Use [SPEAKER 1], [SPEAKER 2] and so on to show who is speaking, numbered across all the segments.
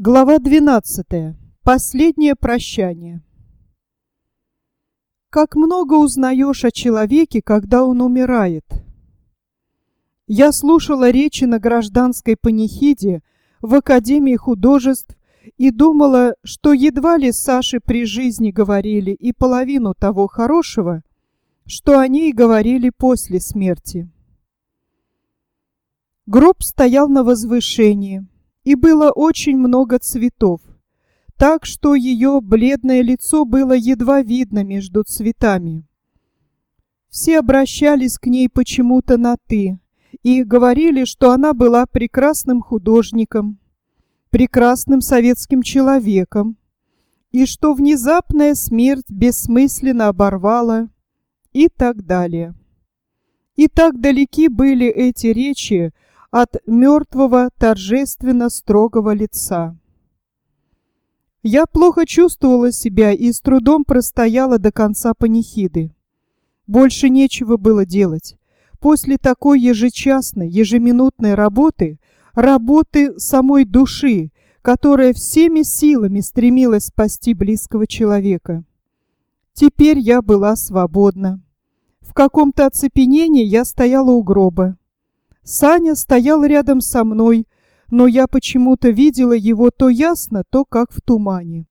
[SPEAKER 1] Глава 12. Последнее прощание. Как много узнаешь о человеке, когда он умирает. Я слушала речи на гражданской панихиде в Академии художеств и думала, что едва ли Саше при жизни говорили и половину того хорошего, что они и говорили после смерти. Гроб стоял на возвышении, и было очень много цветов, так что ее бледное лицо было едва видно между цветами. Все обращались к ней почему-то на «ты» и говорили, что она была прекрасным художником, прекрасным советским человеком, и что внезапная смерть бессмысленно оборвала, и так далее. И так далеки были эти речи от мертвого торжественно строгого лица. Я плохо чувствовала себя и с трудом простояла до конца панихиды. Больше нечего было делать. После такой ежечасной, ежеминутной работы самой души, которая всеми силами стремилась спасти близкого человека. Теперь я была свободна. В каком-то оцепенении я стояла у гроба. Саня стоял рядом со мной, но я почему-то видела его то ясно, то как в тумане.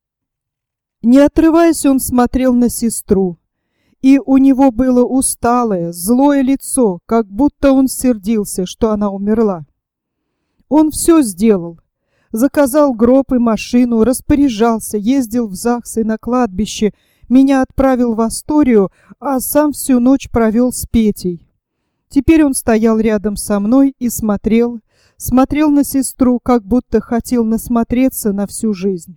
[SPEAKER 1] Не отрываясь, он смотрел на сестру, и у него было усталое, злое лицо, как будто он сердился, что она умерла. Он все сделал. Заказал гроб и машину, распоряжался, ездил в ЗАГС и на кладбище, меня отправил в Асторию, а сам всю ночь провел с Петей. Теперь он стоял рядом со мной и смотрел на сестру, как будто хотел насмотреться на всю жизнь.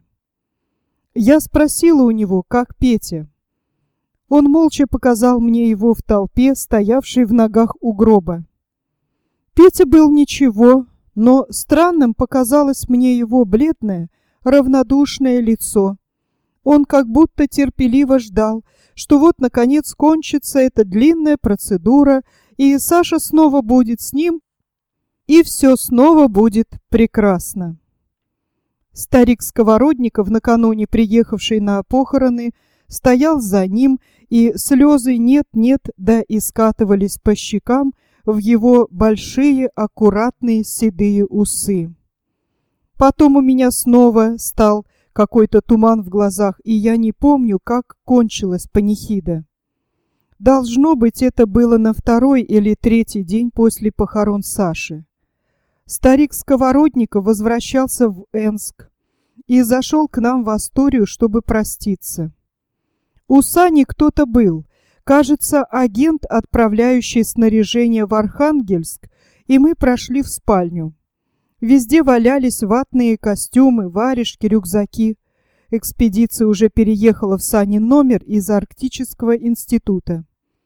[SPEAKER 1] Я спросила у него, как Петя. Он молча показал мне его в толпе, стоявшей в ногах у гроба. Петя был ничего, но странным показалось мне его бледное, равнодушное лицо. Он как будто терпеливо ждал, что вот наконец кончится эта длинная процедура, и Саша снова будет с ним, и все снова будет прекрасно. Старик Сковородников, накануне приехавший на похороны, стоял за ним, и слезы нет-нет, да и скатывались по щекам в его большие, аккуратные седые усы. Потом у меня снова стал какой-то туман в глазах, и я не помню, как кончилась панихида. Должно быть, это было на второй или третий день после похорон Саши. Старик Сковородников возвращался в Энск и зашел к нам в Асторию, чтобы проститься. У Сани кто-то был, кажется, агент, отправляющий снаряжение в Архангельск, и мы прошли в спальню. Везде валялись ватные костюмы, варежки, рюкзаки. Экспедиция уже переехала в Санин номер из Арктического института.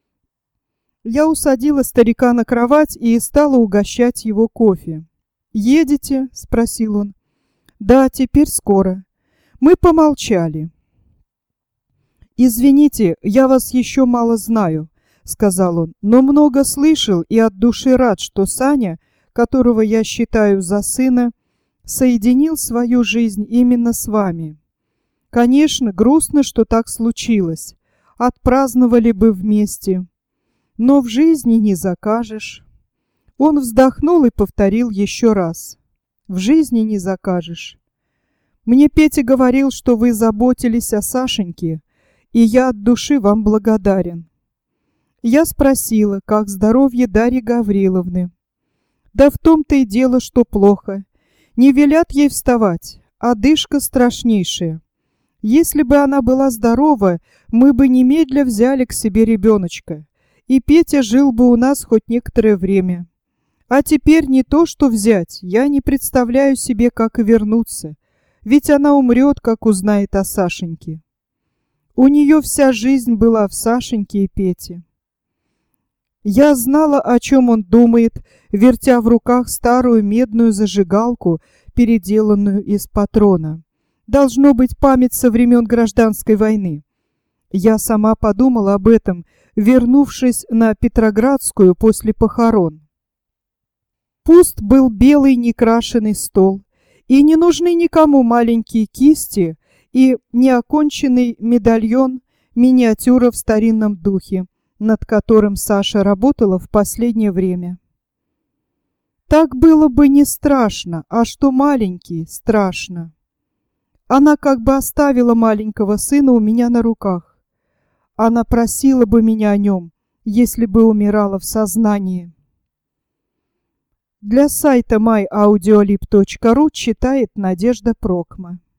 [SPEAKER 1] Я усадила старика на кровать и стала угощать его кофе. «Едете?» — спросил он. «Да, теперь скоро». Мы помолчали. «Извините, я вас еще мало знаю», — сказал он, «но много слышал и от души рад, что Саня, которого я считаю за сына, соединил свою жизнь именно с вами. Конечно, грустно, что так случилось. Отпраздновали бы вместе. Но в жизни не закажешь». Он вздохнул и повторил еще раз. «В жизни не закажешь. Мне Петя говорил, что вы заботились о Сашеньке, и я от души вам благодарен». Я спросила, как здоровье Дарьи Гавриловны. Да в том-то и дело, что плохо. Не велят ей вставать, одышка страшнейшая. Если бы она была здорова, мы бы немедля взяли к себе ребеночка, и Петя жил бы у нас хоть некоторое время. А теперь не то, что взять, я не представляю себе, как и вернуться, ведь она умрет, как узнает о Сашеньке. У нее вся жизнь была в Сашеньке и Пете. Я знала, о чем он думает, вертя в руках старую медную зажигалку, переделанную из патрона. Должно быть память со времен Гражданской войны. Я сама подумала об этом, вернувшись на Петроградскую после похорон. Пуст был белый некрашенный стол, И не нужны никому маленькие кисти и неоконченный медальон миниатюра в старинном духе, над которым Саша работала в последнее время. Так было бы не страшно, а что маленький, страшно. Она как бы оставила маленького сына у меня на руках. Она просила бы меня о нем, если бы умирала в сознании. Для сайта myaudiolib.ru читает Надежда Прокма.